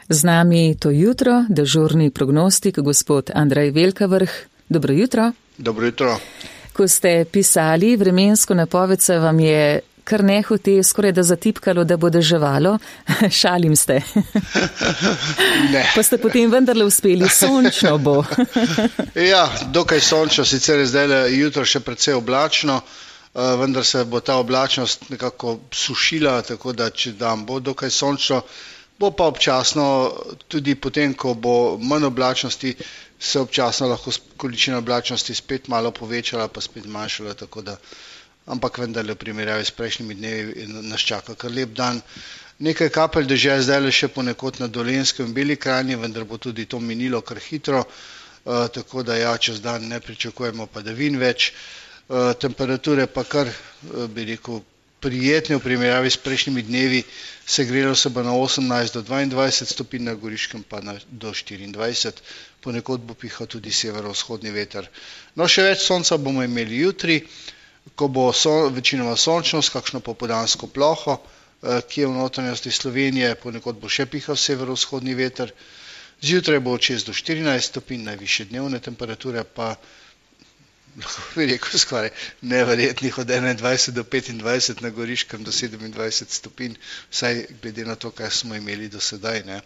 Z nami to jutro dežurni prognostik gospod Andrej Velkavrh. Dobro jutro. Dobro jutro. Ko ste pisali vremensko napoved, se vam je kar nehote skoraj da zatipkalo, da bo deževalo. Šalim ste. Ne. Pa ste potem vendarle uspeli, sončno bo. Ja, dokaj sončno, sicer je zdaj jutro še precej oblačno, vendar se bo ta oblačnost nekako sušila, tako da če dan bo dokaj sončno, bo pa občasno, tudi potem, ko bo manj oblačnosti, se občasno lahko količina oblačnosti spet malo povečala, pa spet manjšala, tako da, ampak vendarle v primerjavi s prejšnjimi dnevi nas čaka kar lep dan. Nekaj kapelj dežja zdaj le še ponekod na Dolenjskem in Beli krajini, vendar bo tudi to minilo kar hitro, tako da ja, čez dan ne pričakujemo padavin več. Temperature pa kar, bi rekel, prijetne v primerjavi s prejšnjimi dnevi, segrelo se bo na 18 do 22 stopinj, na Goriškem pa do 24, ponekod bo pihal tudi severovzhodni veter. No, še več sonca bomo imeli jutri, ko bo večinoma sončno s kakšno popoldansko ploho, ki je v notranjosti Slovenije, ponekod bo še pihal severovzhodni veter. Zjutraj bo od 6 do 14 stopinj, najvišje dnevne temperature pa lahko bi rekel skoraj neverjetnih od 21 do 25, na Goriškem do 27 stopinj, vsaj glede na to, kaj smo imeli do sedaj, ne.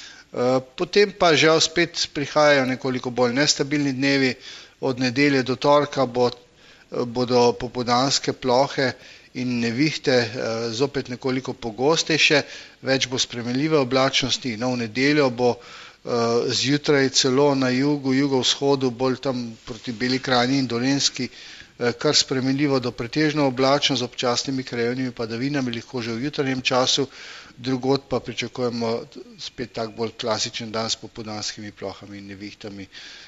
Potem pa žal spet prihajajo nekoliko bolj nestabilni dnevi, od nedelje do torka bodo popoldanske plohe in nevihte zopet nekoliko pogostejše, več bo spremenljive oblačnosti, no, v nedeljo bo zjutraj celo na jugu, jugovzhodu, bolj tam proti Beli krajini in Dolenjski, kar spremenljivo do pretežno oblačno z občasnimi krajevnimi padavinami, lahko že v jutranjem času, drugod pa pričakujemo spet tak bolj klasičen dan s popoldanskimi plohami in nevihtami.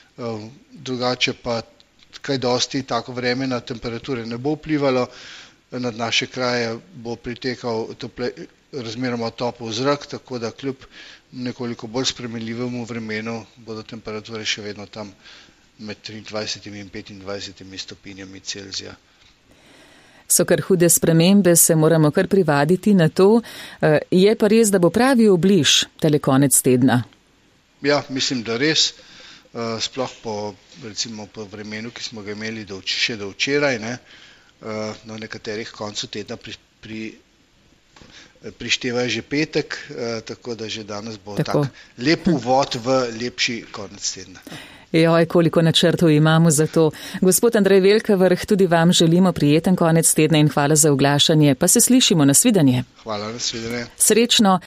Drugače pa kaj dosti tako vreme na temperature ne bo vplivalo, nad naše kraje bo pritekal razmeroma topel zrak, tako da kljub nekoliko bolj spremenljivemu vremenu bodo temperature še vedno tam med 23 in 25 stopinjami Celzija. So kar hude spremembe, se moramo kar privaditi na to. Je pa res, da bo pravi obliž tale konec tedna? Ja, mislim, da res. Sploh recimo po vremenu, ki smo ga imeli še do včeraj, ne, na nekaterih koncu tedna prištevajo že petek, tako da že danes bo tak lep uvod v lepši konec tedna. Joj, koliko načrtov imamo za to. Gospod Andrej Velkavrh, tudi vam želimo prijeten konec tedna in hvala za oglašanje, pa se slišimo, nasvidenje. Hvala, nasvidenje. Srečno.